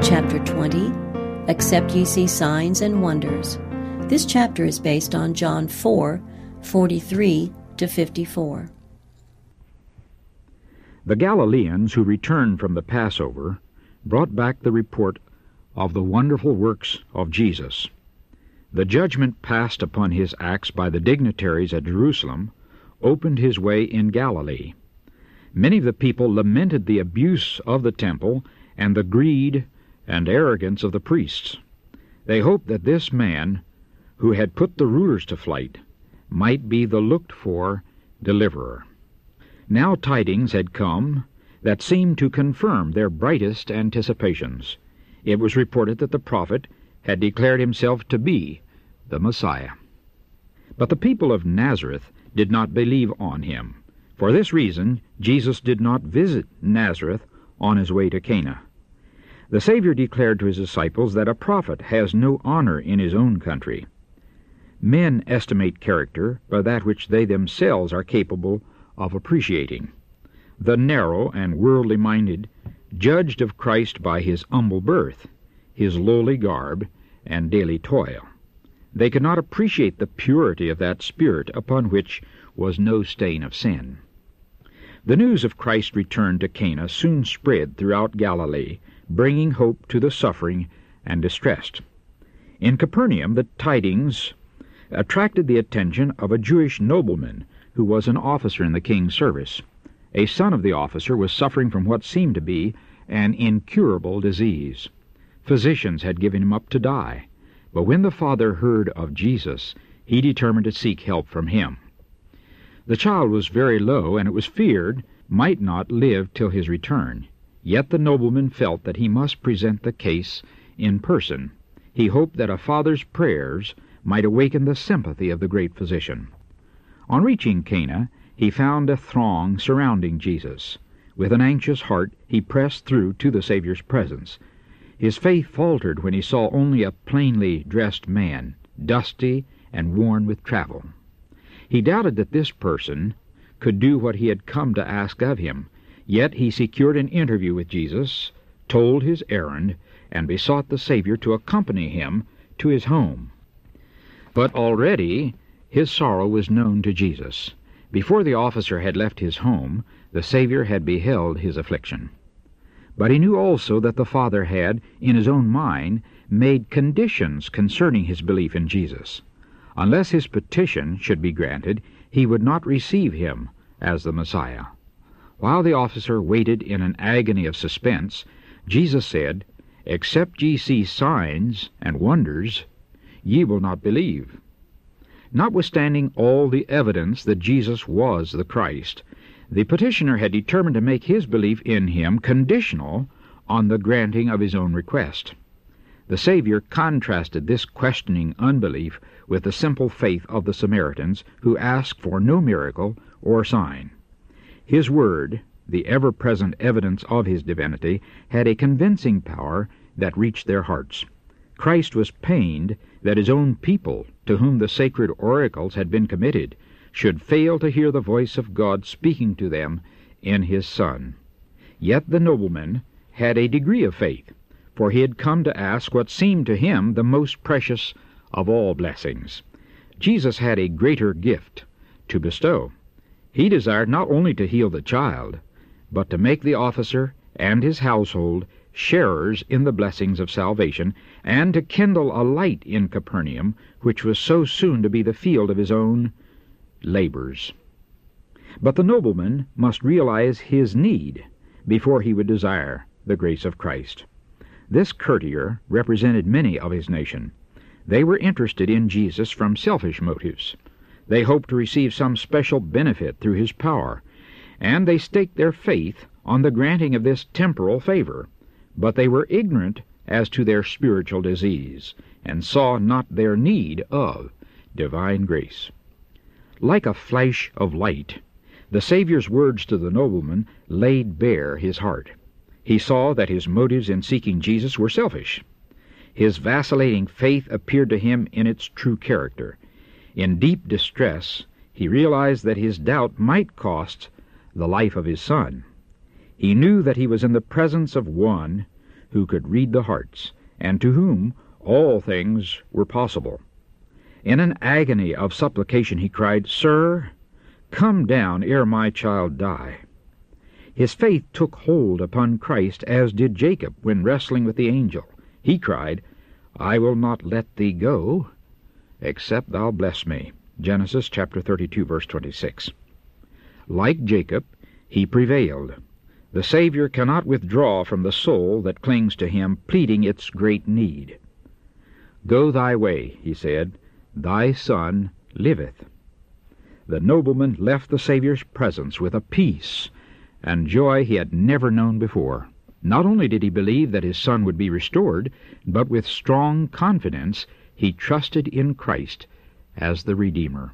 Chapter 20, Except Ye See Signs and Wonders. This chapter is based on John 4:43-54. The Galileans who returned from the Passover brought back the report of the wonderful works of Jesus. The judgment passed upon his acts by the dignitaries at Jerusalem opened his way in Galilee. Many of the people lamented the abuse of the temple and the greed and arrogance of the priests. They hoped that this man, who had put the rulers to flight, might be the looked-for deliverer. Now tidings had come that seemed to confirm their brightest anticipations. It was reported that the prophet had declared himself to be the Messiah. But the people of Nazareth did not believe on him. For this reason, Jesus did not visit Nazareth on his way to Cana. The Savior declared to his disciples that a prophet has no honor in his own country. Men estimate character by that which they themselves are capable of appreciating. The narrow and worldly-minded judged of Christ by his humble birth, his lowly garb, and daily toil. They could not appreciate the purity of that spirit upon which was no stain of sin. The news of Christ's return to Cana soon spread throughout Galilee, bringing hope to the suffering and distressed. In Capernaum, the tidings attracted the attention of a Jewish nobleman who was an officer in the king's service. A son of the officer was suffering from what seemed to be an incurable disease. Physicians had given him up to die, but when the father heard of Jesus, he determined to seek help from him. The child was very low, and it was feared might not live till his return. Yet the nobleman felt that he must present the case in person. He hoped that a father's prayers might awaken the sympathy of the great physician. On reaching Cana, he found a throng surrounding Jesus. With an anxious heart, he pressed through to the Savior's presence. His faith faltered when he saw only a plainly dressed man, dusty and worn with travel. He doubted that this person could do what he had come to ask of him. Yet he secured an interview with Jesus, told his errand, and besought the Savior to accompany him to his home. But already his sorrow was known to Jesus. Before the officer had left his home, the Savior had beheld his affliction. But he knew also that the Father had, in his own mind, made conditions concerning his belief in Jesus. Unless his petition should be granted, he would not receive him as the Messiah. While the officer waited in an agony of suspense, Jesus said, "Except ye see signs and wonders, ye will not believe." Notwithstanding all the evidence that Jesus was the Christ, the petitioner had determined to make his belief in him conditional on the granting of his own request. The Savior contrasted this questioning unbelief with the simple faith of the Samaritans, who asked for no miracle or sign. His word, the ever-present evidence of his divinity, had a convincing power that reached their hearts. Christ was pained that his own people, to whom the sacred oracles had been committed, should fail to hear the voice of God speaking to them in his Son. Yet the nobleman had a degree of faith, for he had come to ask what seemed to him the most precious of all blessings. Jesus had a greater gift to bestow. He desired not only to heal the child, but to make the officer and his household sharers in the blessings of salvation, and to kindle a light in Capernaum, which was so soon to be the field of his own labors. But the nobleman must realize his need before he would desire the grace of Christ. This courtier represented many of his nation. They were interested in Jesus from selfish motives. They hoped to receive some special benefit through his power, and they staked their faith on the granting of this temporal favor. But they were ignorant as to their spiritual disease, and saw not their need of divine grace. Like a flash of light, the Savior's words to the nobleman laid bare his heart. He saw that his motives in seeking Jesus were selfish. His vacillating faith appeared to him in its true character. In deep distress, he realized that his doubt might cost the life of his son. He knew that he was in the presence of one who could read the hearts, and to whom all things were possible. In an agony of supplication he cried, "Sir, come down ere my child die." His faith took hold upon Christ, as did Jacob when wrestling with the angel. He cried, "I will not let thee go, except thou bless me." Genesis chapter 32, verse 26. Like Jacob, he prevailed. The Savior cannot withdraw from the soul that clings to him, pleading its great need. "Go thy way," he said, "thy son liveth." The nobleman left the Savior's presence with a peace and joy he had never known before. Not only did he believe that his son would be restored, but with strong confidence he trusted in Christ as the Redeemer.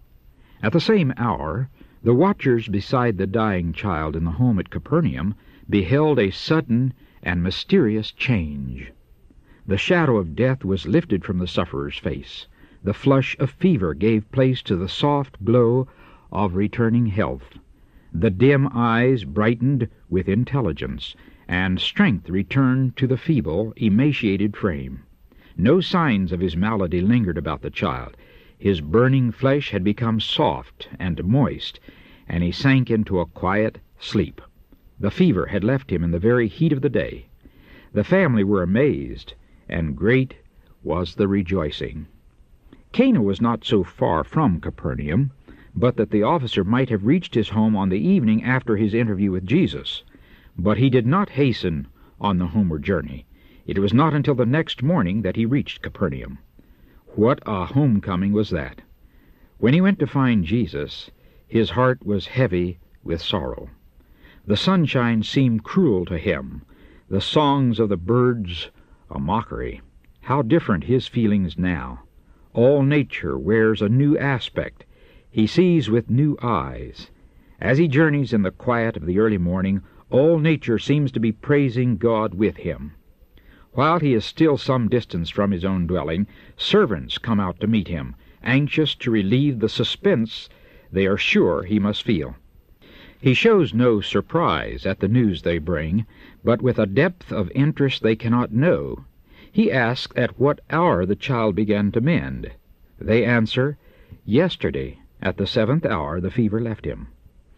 At the same hour, the watchers beside the dying child in the home at Capernaum beheld a sudden and mysterious change. The shadow of death was lifted from the sufferer's face. The flush of fever gave place to the soft glow of returning health. The dim eyes brightened with intelligence, and strength returned to the feeble, emaciated frame. No signs of his malady lingered about the child. His burning flesh had become soft and moist, and he sank into a quiet sleep. The fever had left him in the very heat of the day. The family were amazed, and great was the rejoicing. Cana was not so far from Capernaum, but that the officer might have reached his home on the evening after his interview with Jesus. But he did not hasten on the homeward journey. It was not until the next morning that he reached Capernaum. What a homecoming was that! When he went to find Jesus, his heart was heavy with sorrow. The sunshine seemed cruel to him, the songs of the birds a mockery. How different his feelings now! All nature wears a new aspect. He sees with new eyes. As he journeys in the quiet of the early morning, all nature seems to be praising God with him. While he is still some distance from his own dwelling, servants come out to meet him, anxious to relieve the suspense they are sure he must feel. He shows no surprise at the news they bring, but with a depth of interest they cannot know, he asks at what hour the child began to mend. They answer, "Yesterday, at the 7th hour, the fever left him."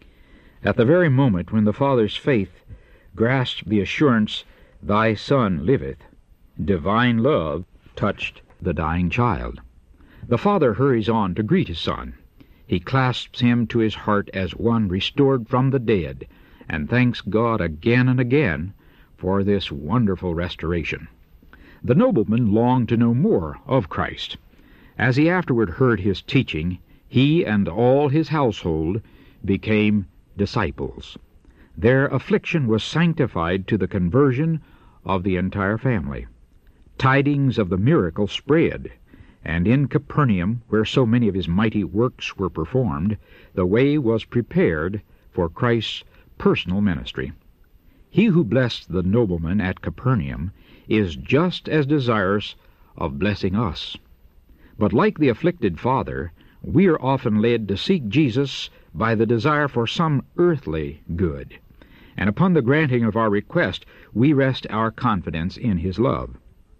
At the very moment when the father's faith grasped the assurance, "Thy son liveth," divine love touched the dying child. The father hurries on to greet his son. He clasps him to his heart as one restored from the dead, and thanks God again and again for this wonderful restoration. The nobleman longed to know more of Christ. As he afterward heard his teaching, he and all his household became disciples. Their affliction was sanctified to the conversion of the entire family. Tidings of the miracle spread, and in Capernaum, where so many of his mighty works were performed, the way was prepared for Christ's personal ministry. He who blessed the nobleman at Capernaum is just as desirous of blessing us. But like the afflicted father, we are often led to seek Jesus by the desire for some earthly good, and upon the granting of our request we rest our confidence in his love.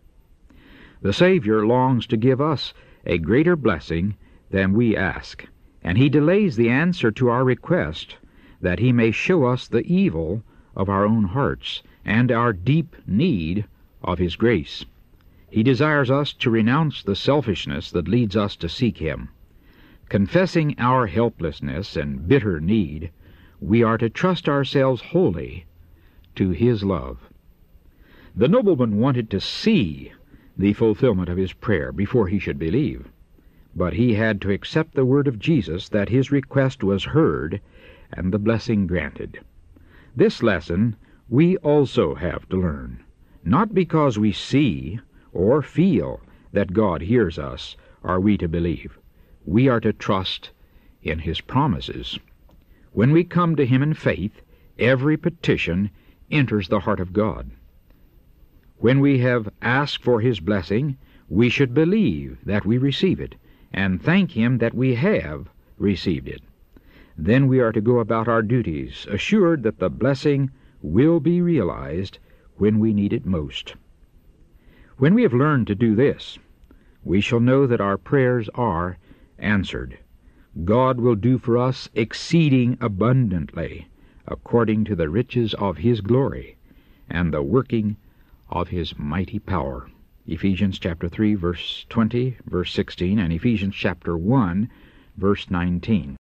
The Savior longs to give us a greater blessing than we ask, and he delays the answer to our request that he may show us the evil of our own hearts and our deep need of his grace. He desires us to renounce the selfishness that leads us to seek him. Confessing our helplessness and bitter need, we are to trust ourselves wholly to his love. The nobleman wanted to see the fulfillment of his prayer before he should believe, but he had to accept the word of Jesus that his request was heard and the blessing granted. This lesson we also have to learn. Not because we see or feel that God hears us are we to believe. We are to trust in his promises. When we come to him in faith, every petition enters the heart of God. When we have asked for his blessing, we should believe that we receive it, and thank him that we have received it. Then we are to go about our duties, assured that the blessing will be realized when we need it most. When we have learned to do this, we shall know that our prayers are answered. God will do for us exceeding abundantly, according to the riches of His glory, and the working of His mighty power. Ephesians chapter 3, verse 20, verse 16, and Ephesians chapter 1, verse 19.